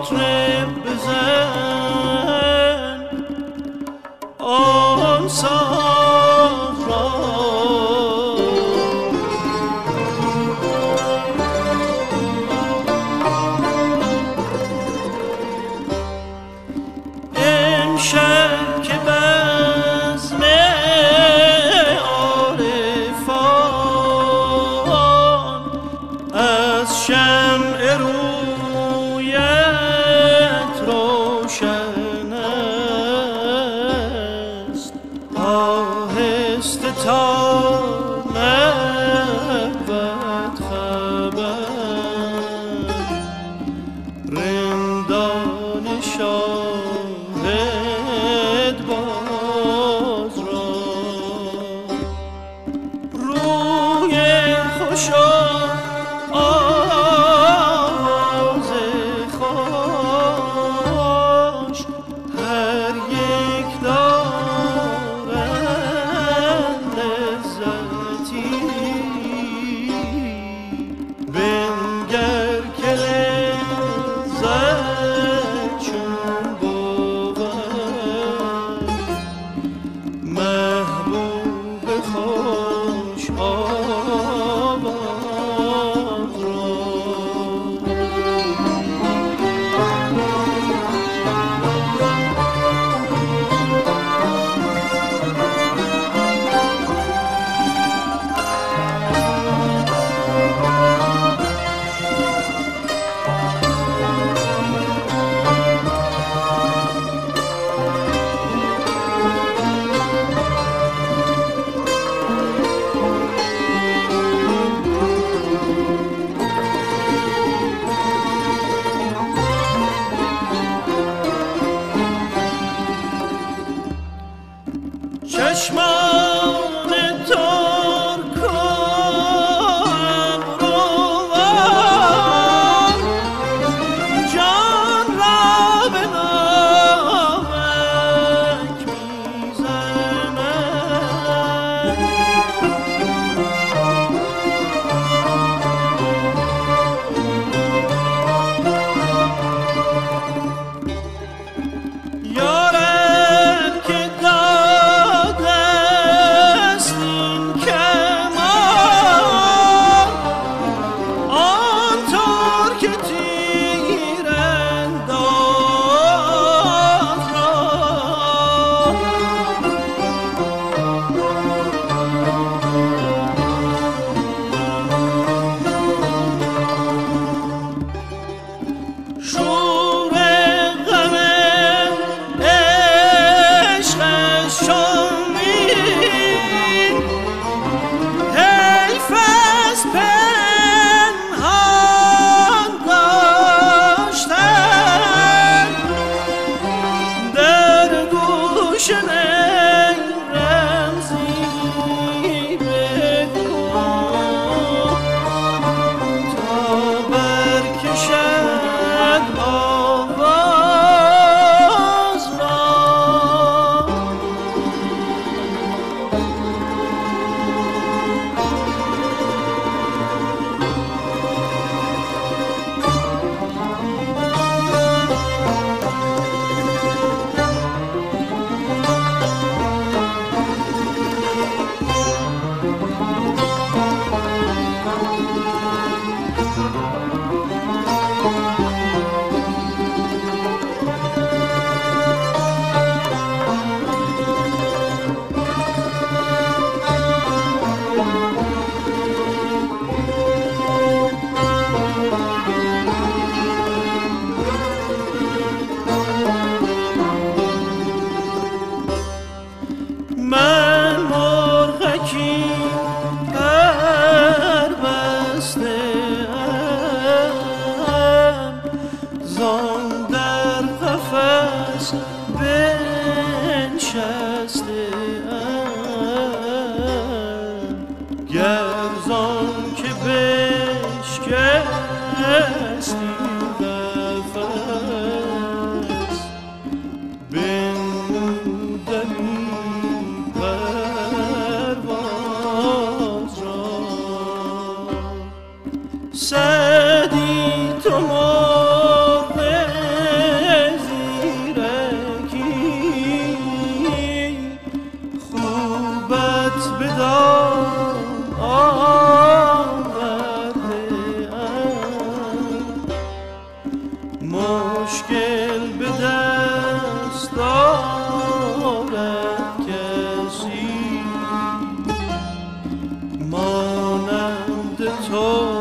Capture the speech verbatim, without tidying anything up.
مطرب بزن آن ساز را امشب که بزم عارفان از شمع رویت روشن است آهسته تا نبود خبر رندان شاهد باز را روی خوشا آواز خوش هر یک دارند لذتی بنگر که لذت چون بود محبوب خوش آواز را چشمان ترک و ابروان جان را به ناوک میزنند یارب که شور غم عشقش شمید حیف از پنهان داشتن در گوش نی رمزی بگو تا برکشد آواز را من مرغکی پر بسته ام زان در قفس بنشسته ام گر زان که بشکستی قفس بنمودمی سعدی تو مرغ تو